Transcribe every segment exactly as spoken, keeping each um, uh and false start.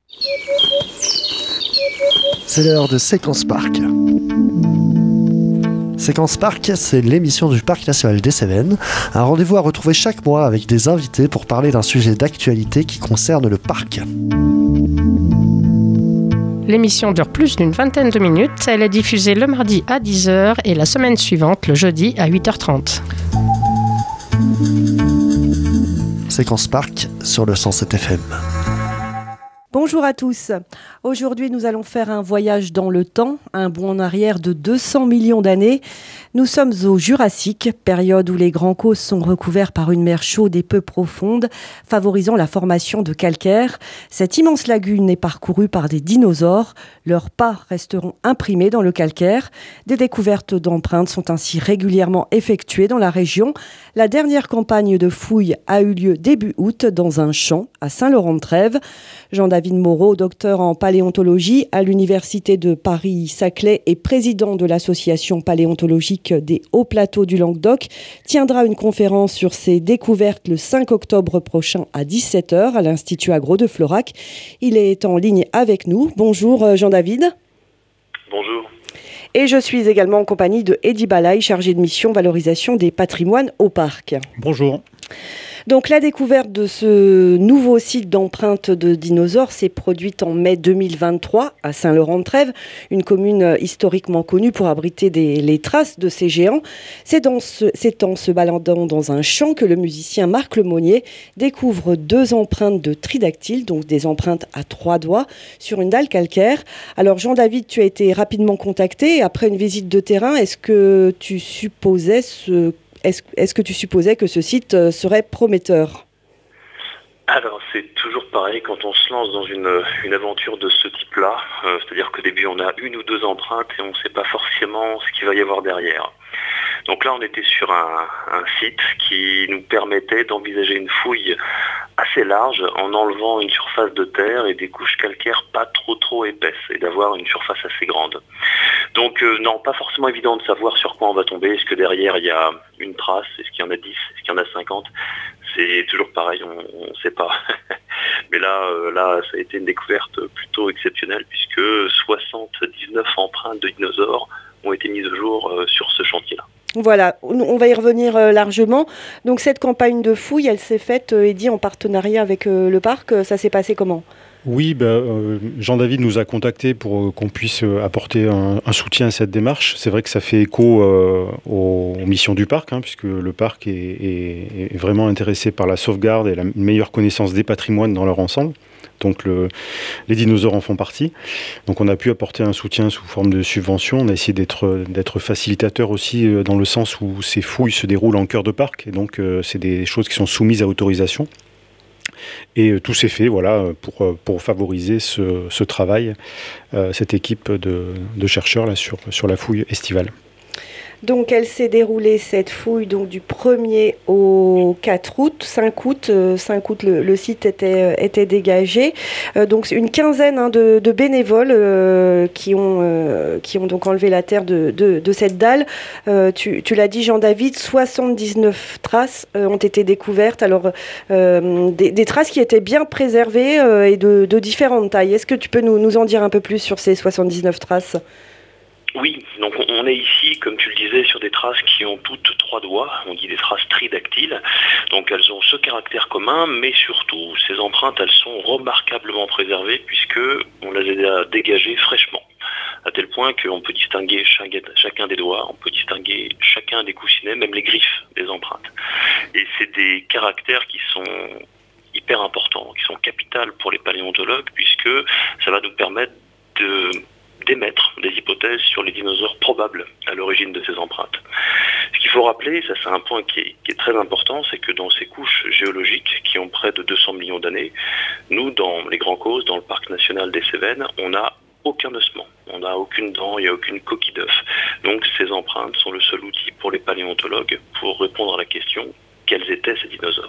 C'est l'heure de Séquence Parc. Séquence Parc, c'est l'émission du Parc National des Cévennes, un rendez-vous à retrouver chaque mois avec des invités pour parler d'un sujet d'actualité qui concerne le parc. L'émission dure plus d'une vingtaine de minutes. Elle est diffusée le mardi à dix heures et la semaine suivante, le jeudi à huit heures trente. Séquence Parc sur le cent sept F M. Bonjour à tous. Aujourd'hui, nous allons faire un voyage dans le temps, un bond en arrière de deux cents millions d'années. Nous sommes au Jurassique, période où les grands causses sont recouverts par une mer chaude et peu profonde, favorisant la formation de calcaire. Cette immense lagune est parcourue par des dinosaures. Leurs pas resteront imprimés dans le calcaire. Des découvertes d'empreintes sont ainsi régulièrement effectuées dans la région. La dernière campagne de fouilles a eu lieu début août dans un champ à Saint-Laurent-de-Trèves. Jean-David Moreau, docteur en paléontologie à l'Université de Paris-Saclay et président de l'association paléontologique des Hauts Plateaux du Languedoc, tiendra une conférence sur ses découvertes le cinq octobre prochain à dix-sept heures à l'Institut Agro de Florac. Il est en ligne avec nous. Bonjour Jean-David. Bonjour. Et je suis également en compagnie de Eddy Balaï, chargé de mission valorisation des patrimoines au parc. Bonjour. Donc la découverte de ce nouveau site d'empreintes de dinosaures s'est produite en mai deux mille vingt-trois à Saint-Laurent-de-Trèves, une commune historiquement connue pour abriter des, les traces de ces géants. C'est, dans ce, c'est en se baladant dans un champ que le musicien Marc Lemonnier découvre deux empreintes de tridactyles, donc des empreintes à trois doigts, sur une dalle calcaire. Alors Jean-David, tu as été rapidement contacté. Après une visite de terrain, est-ce que tu supposais ce Est-ce, est-ce que tu supposais que ce site serait prometteur ? Alors c'est toujours pareil quand on se lance dans une, une aventure de ce type-là, euh, c'est-à-dire qu'au début on a une ou deux empreintes et on ne sait pas forcément ce qu'il va y avoir derrière. Donc là on était sur un, un site qui nous permettait d'envisager une fouille assez large en enlevant une surface de terre et des couches calcaires pas trop trop épaisses et d'avoir une surface assez grande. Donc euh, non, pas forcément évident de savoir sur quoi on va tomber. Est-ce que derrière il y a une trace? Est-ce qu'il y en a dix? Est-ce qu'il y en a cinquante? C'est toujours pareil, on ne sait pas. Mais là, euh, là, ça a été une découverte plutôt exceptionnelle puisque soixante-dix-neuf empreintes de dinosaures ont été mises au jour euh, sur ce chantier-là. Voilà, on va y revenir euh, largement. Donc cette campagne de fouilles, elle s'est faite, euh, Eddy, en partenariat avec euh, le parc. Ça s'est passé comment ? Oui, bah, euh, Jean-David nous a contactés pour euh, qu'on puisse euh, apporter un, un soutien à cette démarche. C'est vrai que ça fait écho euh, aux, aux missions du parc, hein, puisque le parc est, est, est vraiment intéressé par la sauvegarde et la meilleure connaissance des patrimoines dans leur ensemble. Donc le, les dinosaures en font partie. Donc on a pu apporter un soutien sous forme de subvention. On a essayé d'être, d'être facilitateur aussi euh, dans le sens où ces fouilles se déroulent en cœur de parc. Et donc euh, c'est des choses qui sont soumises à autorisation. Et euh, tout s'est fait voilà, pour, pour favoriser ce, ce travail, euh, cette équipe de, de chercheurs là, sur, sur la fouille estivale. Donc elle s'est déroulée cette fouille donc, du premier au quatre août, cinq août, euh, cinq août le, le site était, était dégagé. Euh, donc une quinzaine hein, de, de bénévoles euh, qui, ont, euh, qui ont donc enlevé la terre de, de, de cette dalle. Euh, tu, tu l'as dit Jean-David, soixante-dix-neuf traces euh, ont été découvertes. Alors euh, des, des traces qui étaient bien préservées euh, et de, de différentes tailles. Est-ce que tu peux nous, nous en dire un peu plus sur ces soixante-dix-neuf traces ? Oui, donc on est ici, comme tu le disais, sur des traces qui ont toutes trois doigts, on dit des traces tridactyles, donc elles ont ce caractère commun, mais surtout, ces empreintes, elles sont remarquablement préservées puisque on les a dégagées fraîchement, à tel point qu'on peut distinguer chacun des doigts, on peut distinguer chacun des coussinets, même les griffes des empreintes. Et c'est des caractères qui sont hyper importants, qui sont capitales pour les paléontologues, puisque ça va nous permettre de d'émettre des hypothèses sur les dinosaures probables à l'origine de ces empreintes. Ce qu'il faut rappeler, ça c'est un point qui est, qui est très important, c'est que dans ces couches géologiques qui ont près de deux cents millions d'années, nous, dans les Grands Causses, dans le parc national des Cévennes, on n'a aucun ossement, on n'a aucune dent, il n'y a aucune coquille d'œuf. Donc ces empreintes sont le seul outil pour les paléontologues pour répondre à la question « Quels étaient ces dinosaures ?»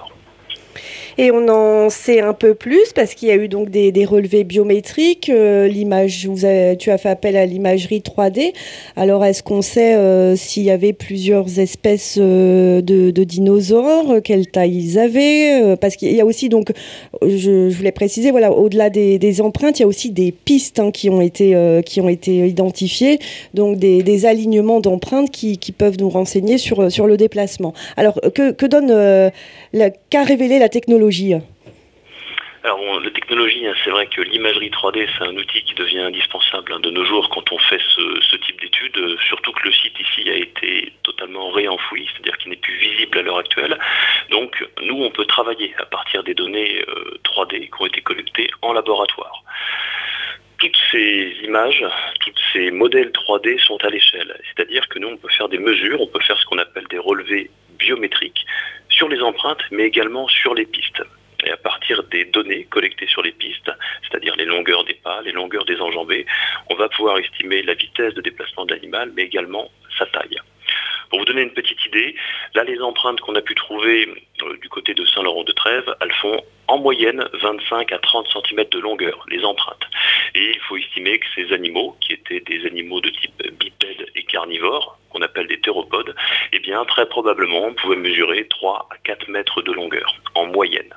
Et on en sait un peu plus parce qu'il y a eu donc des, des relevés biométriques. Euh, l'image, vous avez, tu as fait appel à l'imagerie trois D. Alors, est-ce qu'on sait euh, s'il y avait plusieurs espèces euh, de, de dinosaures, euh, quelle taille ils avaient euh, Parce qu'il y a aussi, donc, je, je voulais préciser, voilà, au-delà des, des empreintes, il y a aussi des pistes hein, qui ont été euh, qui ont été identifiées, donc des, des alignements d'empreintes qui, qui peuvent nous renseigner sur sur le déplacement. Alors, que, que donne euh, la, qu'a révélé la technologie? Alors bon, la technologie, hein, c'est vrai que l'imagerie trois D, c'est un outil qui devient indispensable hein, de nos jours quand on fait ce, ce type d'études, euh, surtout que le site ici a été totalement réenfoui, c'est-à-dire qu'il n'est plus visible à l'heure actuelle. Donc nous, on peut travailler à partir des données euh, trois D qui ont été collectées en laboratoire. Toutes ces images, tous ces modèles trois D sont à l'échelle, c'est-à-dire que nous, on peut faire des mesures, on peut faire ce qu'on appelle des relevés biométriques sur les empreintes, mais également sur les pistes. Et à partir des données collectées sur les pistes, c'est-à-dire les longueurs des pas, les longueurs des enjambées, on va pouvoir estimer la vitesse de déplacement de l'animal, mais également sa taille. Pour vous donner une petite idée, là les empreintes qu'on a pu trouver euh, du côté de Saint-Laurent-de-Trèves, elles font en moyenne vingt-cinq à trente centimètres de longueur, les empreintes. Et il faut estimer que ces animaux, qui étaient des animaux de type bipède et carnivore, qu'on appelle des théropodes, eh bien très probablement pouvaient mesurer trois à quatre mètres de longueur, en moyenne.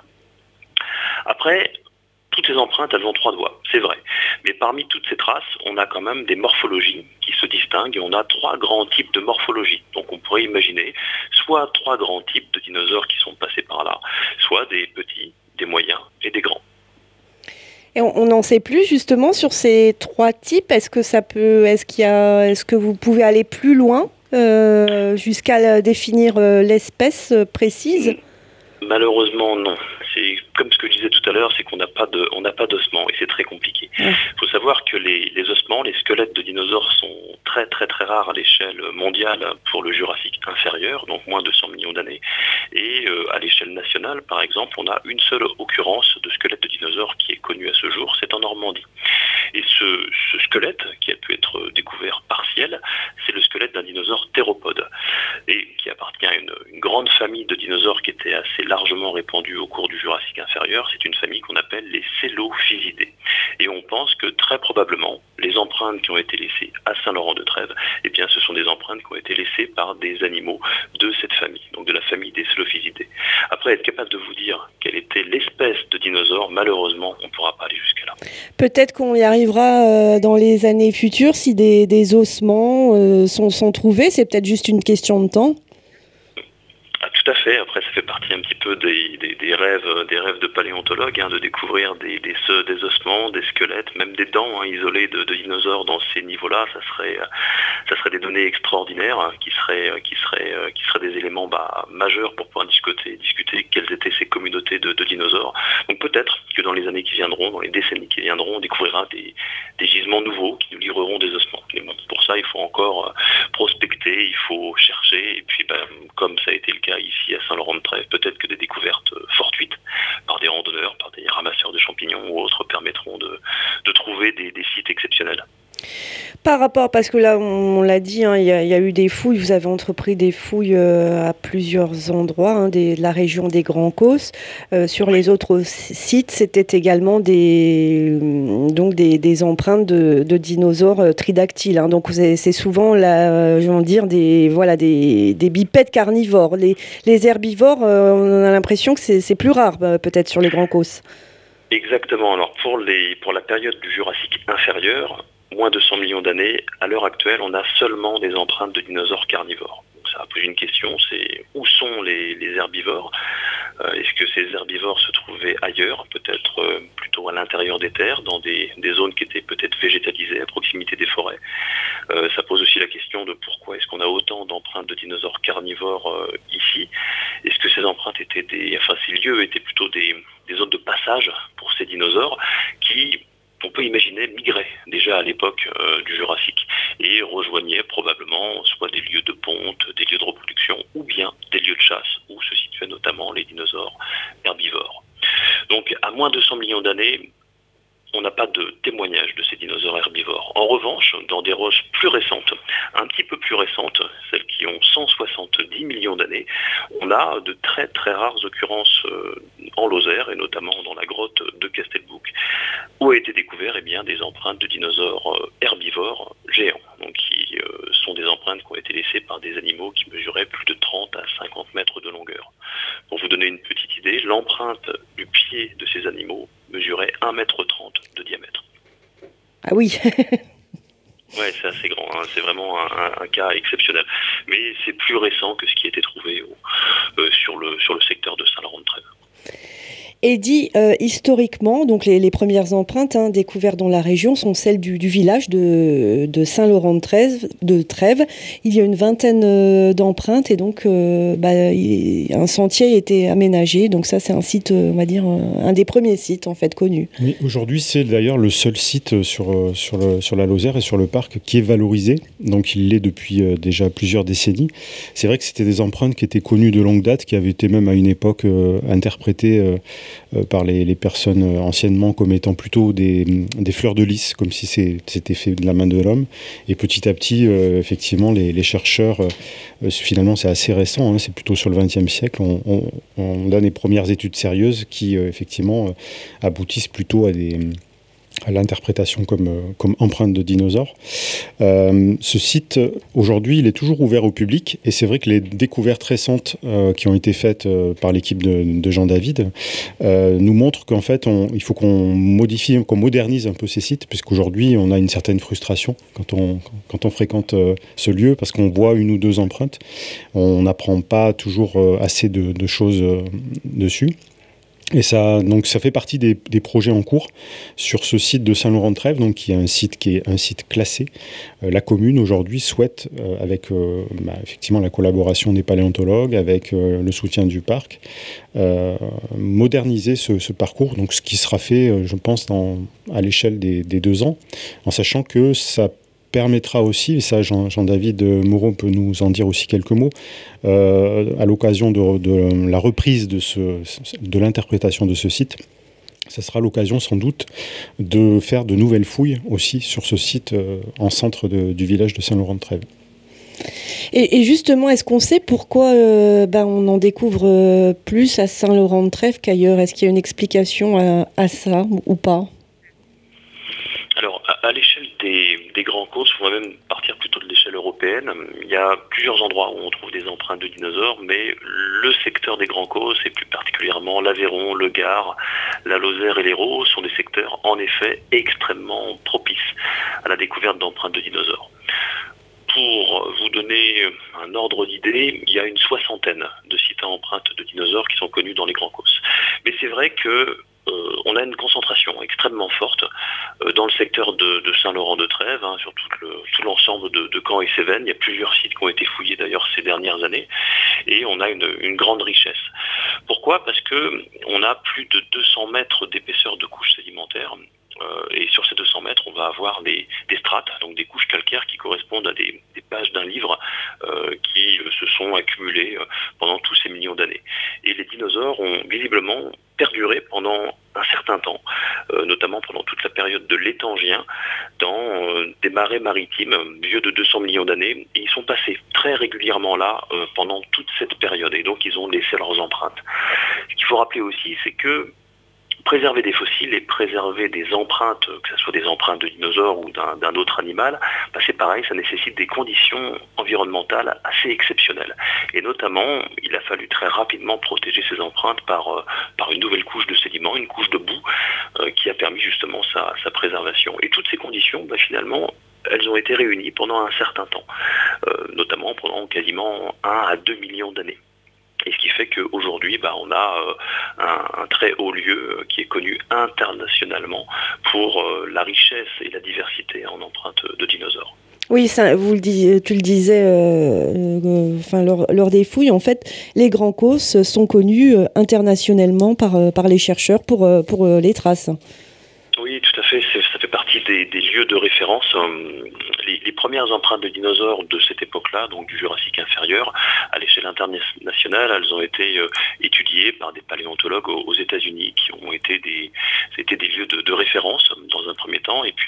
Après, toutes ces empreintes, elles ont trois doigts, c'est vrai. Mais parmi toutes ces traces, on a quand même des morphologies qui se distinguent et on a trois grands types de morphologie. Donc on pourrait imaginer soit trois grands types de dinosaures qui sont passés par là, soit des petits, des moyens et des grands. Et on n'en sait plus justement sur ces trois types. Est-ce que ça peut, est-ce qu'il y a, est-ce que vous pouvez aller plus loin euh, jusqu'à définir euh, l'espèce précise? Malheureusement, non. C'est comme ce que je disais tout à l'heure, c'est qu'on n'a pas de, on n'a pas d'ossements et c'est très compliqué. Il ouais. faut savoir que les, les ossements, les squelettes de dinosaures sont très très très rares à l'échelle mondiale pour le Jurassique inférieur, donc moins de cent millions d'années. Et euh, à l'échelle nationale, par exemple, on a une seule occurrence de squelette de dinosaure qui est connue à ce jour, c'est en Normandie. Et ce, ce squelette, qui a pu être découvert partiel, c'est le squelette d'un dinosaure théropode et qui appartient à une, une grande famille de dinosaures qui était assez largement répandue au cours du Jurassique inférieur. C'est une famille qu'on appelle les Célophisidae. Et on pense que très probablement, les empreintes qui ont été laissées à Saint-Laurent-de-Trèves, eh bien, ce sont des empreintes qui ont été laissées par des animaux de cette famille, donc de la famille des Célophisidae. Après, être capable de vous dire quelle était l'espèce de dinosaure, malheureusement, on ne pourra pas aller jusqu'à là. Peut-être qu'on y arrivera euh, dans les années futures si des, des ossements euh, sont, sont trouvés. C'est peut-être juste une question de temps. Ah, tout à fait. Après, ça fait partie un petit peu des, des, des rêves, des rêves de paléontologues, hein, de découvrir des, des, des ossements, des squelettes, même des dents hein, isolées de, de dinosaures dans ces niveaux-là. Ça serait, ça serait des données extraordinaires hein, qui seraient, qui seraient, qui seraient des éléments bah, majeurs pour pouvoir discuter, discuter quelles étaient ces communautés de, de dinosaures. Donc peut-être que dans les années qui viendront, dans les décennies qui viendront, on découvrira des, des gisements nouveaux qui nous livreront des ossements. Mais bon, pour ça, il faut encore prospecter, il faut chercher, et puis bah, comme ça a été le cas ici à Saint-Laurent-de-Trèves, peut-être que des découvertes fortuites par des randonneurs, par des ramasseurs de champignons ou autres permettront de, de trouver des, des sites exceptionnels. Par rapport, parce que là on, on l'a dit, hein, il y, y a eu des fouilles, vous avez entrepris des fouilles euh, à plusieurs endroits, hein, des, de la région des Grands Causses. Euh, sur les autres sites, c'était également des, donc des, des empreintes de, de dinosaures euh, tridactyles. Hein, donc c'est, c'est souvent, la, je veux dire, des, voilà, des, des bipèdes carnivores. Les, les herbivores, euh, on a l'impression que c'est, c'est plus rare euh, peut-être sur les Grands Causses. Exactement. Alors pour, les, pour la période du Jurassique inférieur, moins de cent millions d'années, à l'heure actuelle, on a seulement des empreintes de dinosaures carnivores. Donc ça pose une question, c'est où sont les, les herbivores ? euh, Est-ce que ces herbivores se trouvaient ailleurs, peut-être euh, plutôt à l'intérieur des terres, dans des, des zones qui étaient peut-être végétalisées, à proximité des forêts ? euh, Ça pose aussi la question de pourquoi est-ce qu'on a autant d'empreintes de dinosaures carnivores euh, ici ? Est-ce que ces empreintes étaient des, enfin ces lieux étaient plutôt des, des zones de passage pour ces dinosaures qui, on peut imaginer, migraient déjà à l'époque euh, du Jurassique et rejoignaient probablement soit des lieux de ponte, des lieux de reproduction ou bien des lieux de chasse où se situaient notamment les dinosaures herbivores. Donc à moins de cent millions d'années, on n'a pas pas de témoignages de ces dinosaures herbivores. En revanche, dans des roches plus récentes, un petit peu plus récentes, celles qui ont cent soixante-dix millions d'années, on a de très très rares occurrences en Lozère, et notamment dans la grotte de Castelbouc, où a été découvert eh bien, des empreintes de dinosaures herbivores géants, donc qui euh, sont des empreintes qui ont été laissées par des animaux qui mesuraient plus de trente à cinquante mètres de longueur. Pour vous donner une petite idée, l'empreinte du pied de ces animaux mesurait un mètre trente de diamètre. Ah oui. Ouais, c'est assez grand, hein. C'est vraiment un, un, un cas exceptionnel. Mais c'est plus récent que ce qui a été trouvé au, euh, sur, le, sur le secteur de Saint-Laurent-de-Trèves. Et dit euh, historiquement, donc les, les premières empreintes hein, découvertes dans la région sont celles du, du village de, de Saint-Laurent-de-Trèves, de Trèves. Il y a une vingtaine euh, d'empreintes et donc euh, bah, il, un sentier a été aménagé. Donc ça, c'est un site, on va dire, un, un des premiers sites en fait connus. Oui, aujourd'hui, c'est d'ailleurs le seul site sur, sur, le, sur la Lozère et sur le parc qui est valorisé. Donc il l'est depuis euh, déjà plusieurs décennies. C'est vrai que c'était des empreintes qui étaient connues de longue date, qui avaient été même à une époque euh, interprétées euh, Euh, par les, les personnes euh, anciennement comme étant plutôt des, des fleurs de lys, comme si c'est, c'était fait de la main de l'homme. Et petit à petit, euh, effectivement, les, les chercheurs, euh, finalement c'est assez récent, hein, c'est plutôt sur le vingtième siècle, on, on, on a les premières études sérieuses qui, euh, effectivement, euh, aboutissent plutôt à des... à l'interprétation comme, comme empreinte de dinosaures. Euh, ce site, aujourd'hui, il est toujours ouvert au public et c'est vrai que les découvertes récentes euh, qui ont été faites euh, par l'équipe de, de Jean David euh, nous montrent qu'en fait, on, il faut qu'on modifie, qu'on modernise un peu ces sites, puisqu'aujourd'hui, on a une certaine frustration quand on, quand on fréquente euh, ce lieu, parce qu'on voit une ou deux empreintes. On n'apprend pas toujours euh, assez de, de choses euh, dessus. Et ça, donc ça fait partie des, des projets en cours sur ce site de Saint-Laurent-de-Trèves, donc qui est un site qui est un site classé. Euh, la commune aujourd'hui souhaite, euh, avec euh, bah, effectivement la collaboration des paléontologues, avec euh, le soutien du parc, euh, moderniser ce, ce parcours. Donc ce qui sera fait, euh, je pense, dans, à l'échelle des, des deux ans, en sachant que ça permettra aussi, et ça Jean, Jean-David Moreau peut nous en dire aussi quelques mots, euh, à l'occasion de, de la reprise de, ce, de l'interprétation de ce site, ça sera l'occasion sans doute de faire de nouvelles fouilles aussi sur ce site euh, en centre de, du village de Saint-Laurent-de-Trèves. Et, et justement, est-ce qu'on sait pourquoi euh, ben, on en découvre euh, plus à Saint-Laurent-de-Trèves qu'ailleurs ? Est-ce qu'il y a une explication à, à ça ou pas ? Alors, à, à l'échelle des, des grands causes, on va même partir plutôt de l'échelle européenne. Il y a plusieurs endroits où on trouve des empreintes de dinosaures, mais le secteur des grands causes, et plus particulièrement l'Aveyron, le Gard, la Lozère et l'Hérault, sont des secteurs en effet extrêmement propices à la découverte d'empreintes de dinosaures. Pour vous donner un ordre d'idée, il y a une soixantaine de sites à empreintes de dinosaures qui sont connus dans les grands causes. Mais c'est vrai que Euh, on a une concentration extrêmement forte euh, dans le secteur de, de Saint-Laurent-de-Trèves, hein, sur tout, le, tout l'ensemble de, de Caen et Cévennes. Il y a plusieurs sites qui ont été fouillés d'ailleurs ces dernières années, et on a une, une grande richesse. Pourquoi ? Parce que on a plus de deux cents mètres d'épaisseur de couches sédimentaires. Euh, et sur ces deux cents mètres, on va avoir des, des strates, donc des couches calcaires qui correspondent à des, des pages d'un livre euh, qui euh, se sont accumulées euh, pendant tous ces millions d'années. Et les dinosaures ont visiblement perduré pendant un certain temps, euh, notamment pendant toute la période de l'Étangien, dans euh, des marais maritimes vieux de deux cents millions d'années. Et ils sont passés très régulièrement là euh, pendant toute cette période, et donc ils ont laissé leurs empreintes. Ce qu'il faut rappeler aussi, c'est que préserver des fossiles et préserver des empreintes, que ce soit des empreintes de dinosaures ou d'un, d'un autre animal, bah c'est pareil, ça nécessite des conditions environnementales assez exceptionnelles. Et notamment, il a fallu très rapidement protéger ces empreintes par, euh, par une nouvelle couche de sédiments, une couche de boue, euh, qui a permis justement sa, sa préservation. Et toutes ces conditions, bah finalement, elles ont été réunies pendant un certain temps, euh, notamment pendant quasiment un à deux millions d'années. Et ce qui fait qu'aujourd'hui, bah, on a euh, un, un très haut lieu euh, qui est connu internationalement pour euh, la richesse et la diversité en empreintes de dinosaures. Oui, ça, vous le dis, tu le disais euh, euh, enfin, lors, lors des fouilles, en fait, les grands causes sont connus euh, internationalement par, euh, par les chercheurs pour, euh, pour euh, les traces. Oui, tout à fait. C'est, ça fait partie des, des lieux de référence. Les, les premières empreintes de dinosaures de cette époque-là, donc du Jurassique inférieur, à l'échelle internationale, elles ont été euh, étudiées par des paléontologues aux, aux États-Unis, qui ont été des, c'était des lieux de, de référence dans un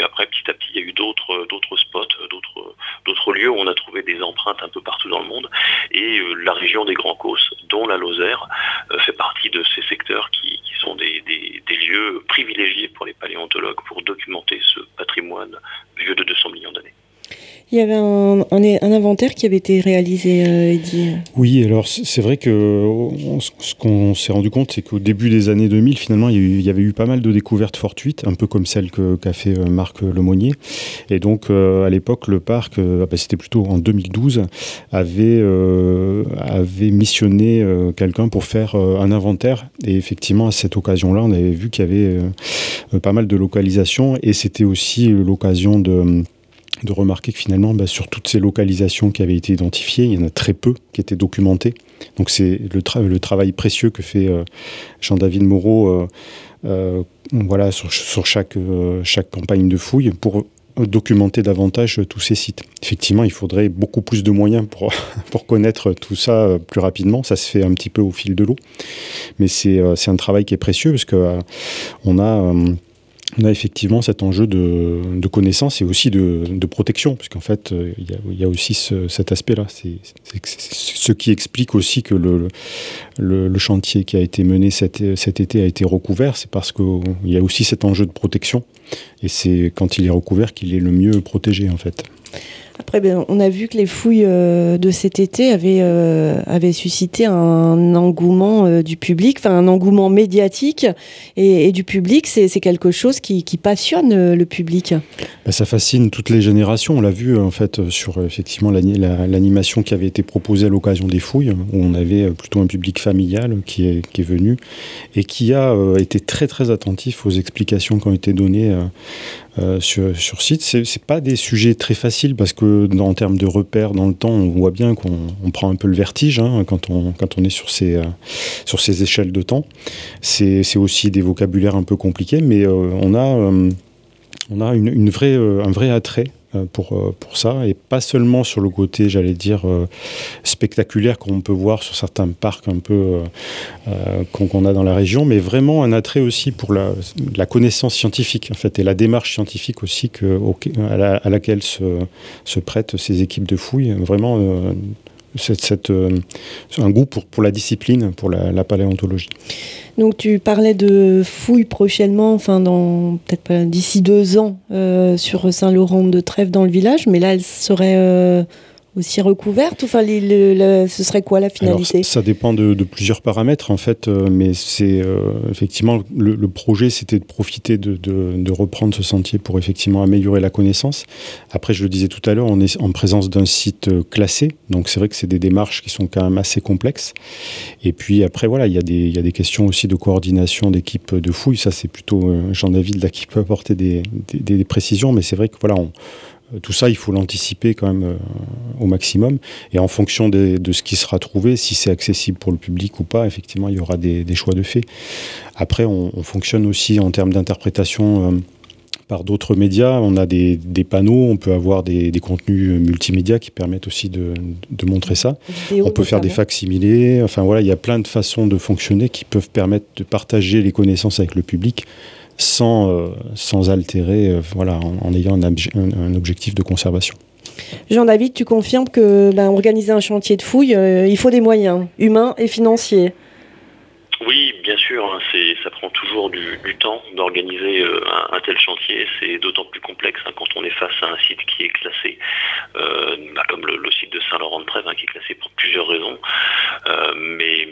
après, petit à petit, il y a eu d'autres, d'autres spots, d'autres, d'autres lieux où on a trouvé des empreintes un peu partout dans le monde. Et euh, la région des Grands Causses, dont la Lozère, euh, fait partie de ces secteurs qui, qui sont des, des, des lieux privilégiés pour les paléontologues pour documenter ce patrimoine vieux de deux cents millions d'années. Il y avait un, un, un inventaire qui avait été réalisé, euh, Eddy. Oui, alors c'est vrai que on, ce qu'on s'est rendu compte, c'est qu'au début des années deux mille, finalement, il y, a eu, il y avait eu pas mal de découvertes fortuites, un peu comme celle que, qu'a fait Marc Lemonnier. Et donc, euh, à l'époque, le parc, euh, bah, c'était plutôt en deux mille douze, avait, euh, avait missionné euh, quelqu'un pour faire euh, un inventaire. Et effectivement, à cette occasion-là, on avait vu qu'il y avait euh, pas mal de localisations. Et c'était aussi l'occasion de... de remarquer que finalement, bah, sur toutes ces localisations qui avaient été identifiées, il y en a très peu qui étaient documentées. Donc c'est le, tra- le travail précieux que fait euh, Jean-David Moreau euh, euh, voilà, sur, sur chaque, euh, chaque campagne de fouille pour documenter davantage tous ces sites. Effectivement, il faudrait beaucoup plus de moyens pour, pour connaître tout ça plus rapidement. Ça se fait un petit peu au fil de l'eau. Mais c'est, c'est un travail qui est précieux parce qu'on euh, a... Euh, On a effectivement cet enjeu de, de connaissance et aussi de, de protection, puisqu'en fait, il euh, y, y a aussi ce, cet aspect-là. C'est, c'est, c'est ce qui explique aussi que le, le, le chantier qui a été mené cet, cet été a été recouvert, c'est parce qu'il y a aussi cet enjeu de protection. Et c'est quand il est recouvert qu'il est le mieux protégé, en fait. Après, ben, on a vu que les fouilles euh, de cet été avaient, euh, avaient suscité un engouement euh, du public, enfin un engouement médiatique et, et du public. C'est, c'est quelque chose qui, qui passionne euh, le public. Ben, ça fascine toutes les générations. On l'a vu en fait sur effectivement l'animation qui avait été proposée à l'occasion des fouilles, où on avait plutôt un public familial qui est, qui est venu et qui a euh, été très très attentif aux explications qui ont été données euh, Euh, sur, sur site. C'est, c'est pas des sujets très faciles parce que dans, en termes de repères dans le temps, on voit bien qu'on on prend un peu le vertige hein, quand, on, quand on est sur ces, euh, sur ces échelles de temps. C'est, c'est aussi des vocabulaires un peu compliqués, mais euh, on a, euh, on a une, une vraie, euh, un vrai attrait Pour, pour ça, et pas seulement sur le côté, j'allais dire, euh, spectaculaire qu'on peut voir sur certains parcs un peu euh, qu'on, qu'on a dans la région, mais vraiment un attrait aussi pour la, la connaissance scientifique, en fait, et la démarche scientifique aussi que, au, à, la, à laquelle se, se prêtent ces équipes de fouilles. Vraiment, euh, cette, cette, euh, un goût pour, pour la discipline, pour la, la paléontologie. Donc tu parlais de fouilles prochainement, enfin dans peut-être pas d'ici deux ans euh, sur Saint-Laurent-de-Trèves dans le village, mais là elle serait euh, aussi recouverte. Enfin, les, le, le, ce serait quoi la finalité ? Alors, ça dépend de, de plusieurs paramètres en fait, euh, mais c'est euh, effectivement le, le projet, c'était de profiter de, de, de reprendre ce sentier pour effectivement améliorer la connaissance. Après, je le disais tout à l'heure, on est en présence d'un site classé, donc c'est vrai que c'est des démarches qui sont quand même assez complexes. Et puis après, voilà, il y a des, il y a des questions aussi de coordination d'équipe de fouilles. Ça, c'est plutôt euh, Jean-David là qui peut apporter des, des, des précisions, mais c'est vrai que voilà, on tout ça, il faut l'anticiper quand même euh, au maximum. Et en fonction de, de ce qui sera trouvé, si c'est accessible pour le public ou pas, effectivement, il y aura des, des choix de fait. Après, on, on fonctionne aussi en termes d'interprétation euh, par d'autres médias. On a des, des panneaux, on peut avoir des, des contenus multimédia qui permettent aussi de, de montrer ça. Vidéo, on peut faire des fac-similés. Enfin, voilà, il y a plein de façons de fonctionner qui peuvent permettre de partager les connaissances avec le public sans, euh, sans altérer, euh, voilà, en, en ayant un, abje- un, un objectif de conservation. Jean-David, tu confirmes que ben, organiser un chantier de fouilles, euh, il faut des moyens humains et financiers. Oui, bien sûr, hein, c'est, ça prend toujours du, du temps d'organiser euh, un, un tel chantier. C'est d'autant plus complexe hein, quand on est face à un site qui est classé, euh, bah, comme le, le site de Saint-Laurent-de-Trèves, hein, qui est classé pour plusieurs raisons. Euh, mais,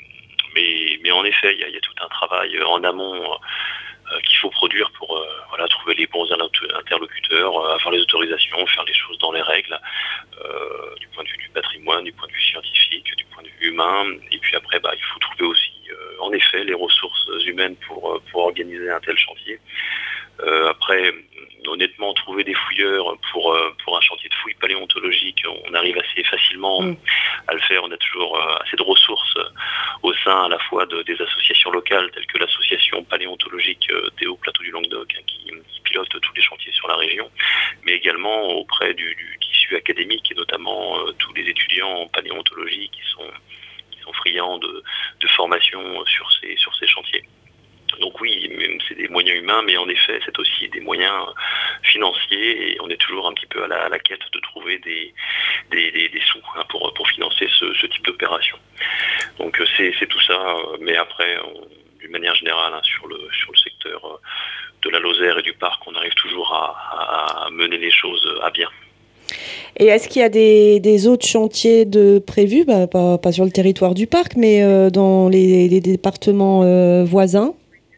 mais, mais en effet, il y, y a tout un travail en amont euh, qu'il faut produire pour euh, voilà, trouver les bons interlocuteurs, euh, avoir les autorisations, faire les choses dans les règles, euh, du point de vue du patrimoine, du point de vue scientifique, du point de vue humain. Et puis après, bah, il faut trouver aussi, euh, en effet, les ressources humaines pour, pour organiser un tel chantier. Euh, après, honnêtement, trouver des fouilleurs pour, pour un chantier de fouilles paléontologiques, on arrive assez facilement mmh. à le faire. On a toujours assez de ressources au sein à la fois de, des associations locales, telles que l'association paléontologique des Hauts Plateaux du Languedoc, hein, qui, qui pilote tous les chantiers sur la région, mais également auprès du, du tissu académique et notamment euh, tous les étudiants en paléontologie qui sont, qui sont friands de, de formation sur ces, sur ces chantiers. Donc oui, c'est des moyens humains, mais en effet, c'est aussi des moyens financier et on est toujours un petit peu à la, à la quête de trouver des, des, des, des sous hein, pour, pour financer ce, ce type d'opération. Donc c'est, c'est tout ça, mais après, on, d'une manière générale, hein, sur, le, sur le secteur de la Lozère et du parc, on arrive toujours à, à mener les choses à bien. Et est-ce qu'il y a des, des autres chantiers de prévus, bah, pas, pas sur le territoire du parc, mais euh, dans les, les départements euh, voisins ?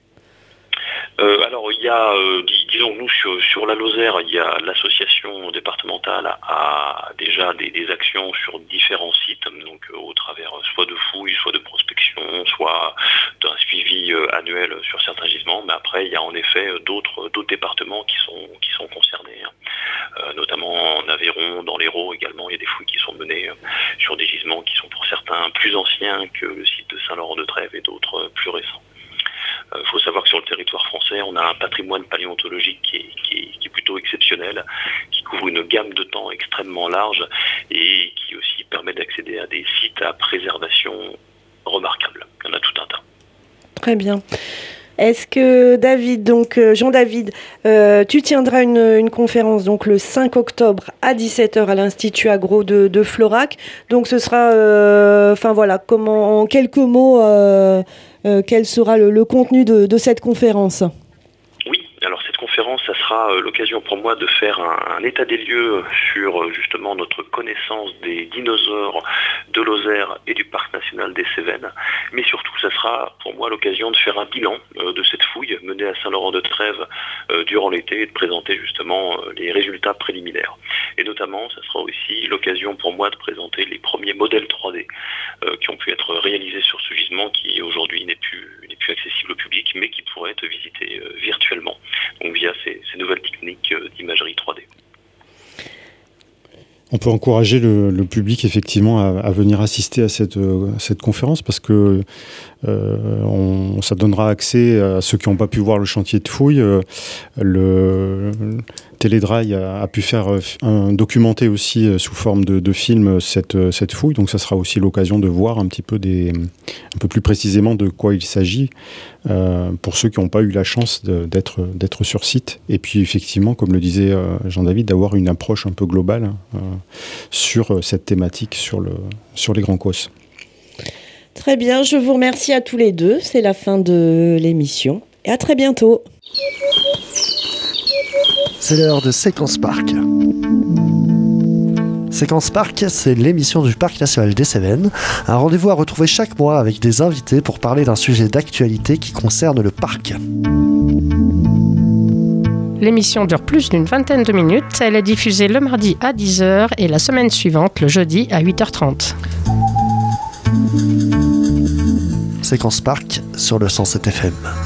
Euh, alors il y a, euh, dis, disons nous sur, sur la Lozère, il y a l'association départementale a déjà des, des actions sur différents sites, donc euh, au travers soit de fouilles, soit de prospection, soit d'un suivi euh, annuel sur certains gisements. Mais après il y a en effet d'autres, d'autres départements qui sont, qui sont concernés, hein. euh, notamment en Aveyron, dans l'Hérault également, il y a des fouilles qui sont menées euh, sur des gisements qui sont pour certains plus anciens que le site de Saint-Laurent-de-Trèves et d'autres euh, plus récents. Il euh, faut savoir que sur le territoire français, on a un patrimoine paléontologique qui est, qui est, qui est plutôt exceptionnel, qui couvre une gamme de temps extrêmement large et qui aussi permet d'accéder à des sites à préservation remarquables. Il y en a tout un tas. Très bien. Est-ce que David, donc Jean-David, euh, tu tiendras une, une conférence donc le cinq octobre à dix-sept heures à l'Institut Agro de, de Florac. Donc ce sera, enfin euh, voilà, comment, en quelques mots, euh, euh, quel sera le, le contenu de, de cette conférence ? Oui, alors cette conférence, ça sera l'occasion pour moi de faire un, un état des lieux sur justement notre connaissance des dinosaures de Lozère et du Parc national des Cévennes. Mais surtout, ça sera pour moi l'occasion de faire un bilan euh, de cette fouille menée à Saint-Laurent-de-Trèves euh, durant l'été et de présenter justement euh, les résultats préliminaires. Et notamment, ça sera aussi l'occasion pour moi de présenter les premiers modèles trois D euh, qui ont pu être réalisés sur ce gisement qui aujourd'hui n'est plus, n'est plus accessible au public, mais qui pourrait être visité euh, virtuellement, donc via ces, ces nouvelles techniques euh, d'imagerie trois D. On peut encourager le, le public effectivement à, à venir assister à cette, à cette conférence parce que euh, on, ça donnera accès à ceux qui n'ont pas pu voir le chantier de fouille. Euh, le, le Télédrail a, a pu faire un, documenter aussi sous forme de, de film cette, cette fouille, donc ça sera aussi l'occasion de voir un petit peu des, un peu plus précisément de quoi il s'agit euh, pour ceux qui n'ont pas eu la chance de, d'être, d'être sur site. Et puis effectivement, comme le disait euh, Jean-David, d'avoir une approche un peu globale euh, sur cette thématique, sur, le, sur les grands cosses. Très bien, je vous remercie à tous les deux. C'est la fin de l'émission. Et à très bientôt. C'est l'heure de Séquence Parc. Séquence Parc, c'est l'émission du Parc national des Cévennes. Un rendez-vous à retrouver chaque mois avec des invités pour parler d'un sujet d'actualité qui concerne le parc. L'émission dure plus d'une vingtaine de minutes. Elle est diffusée le mardi à dix heures et la semaine suivante, le jeudi à huit heures trente. Séquence Parc sur le cent sept F M.